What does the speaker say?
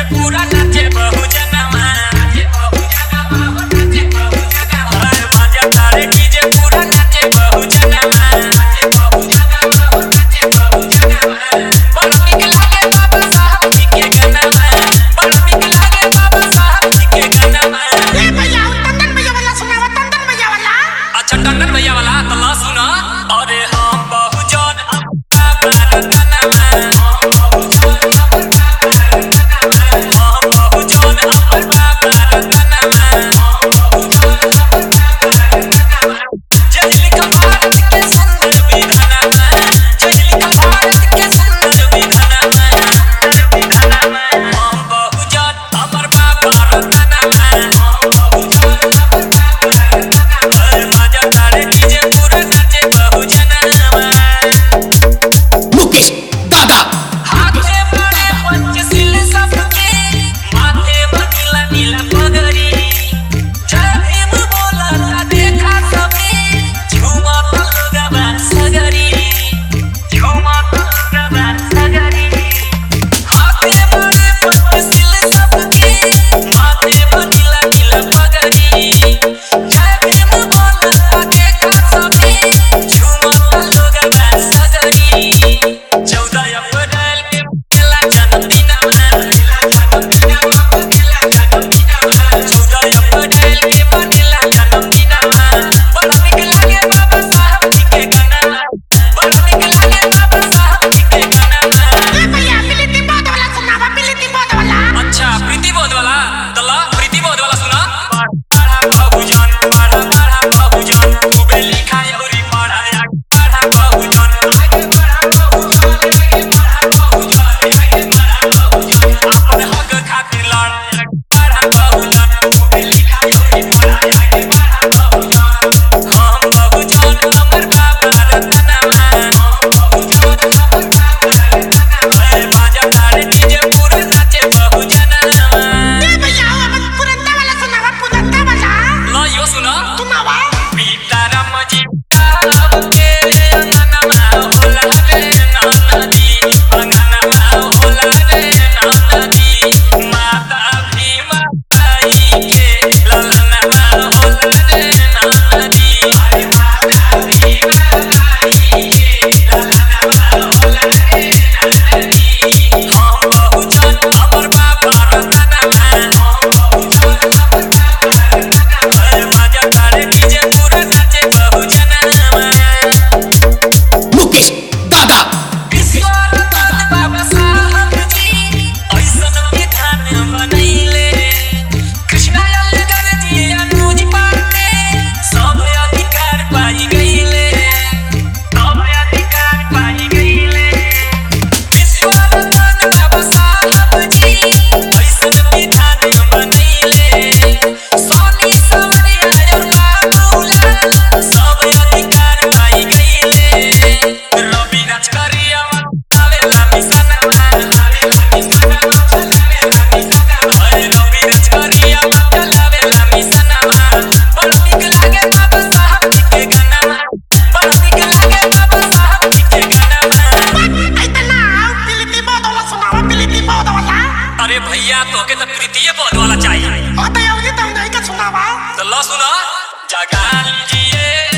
पूरा नाचे बहुजनमा बाजा तारे डीजे पूरा नाचे बहुजनमा बड़ा निक लागे बाबा साहब जी के गाना बड़ा निक लागे बाबा साहब जी के गाना ए भैया टंडन भैया वाला सुनावा टंडन भैया वाला। अच्छा टंडन भैया वाला तो ला सुना। अरे हम बहुजन भारतनमा अरे भैया तो के तो प्रीतिये बहुत वाला चाहिए। तो सुनावा तो लो सुना जगा लीजिए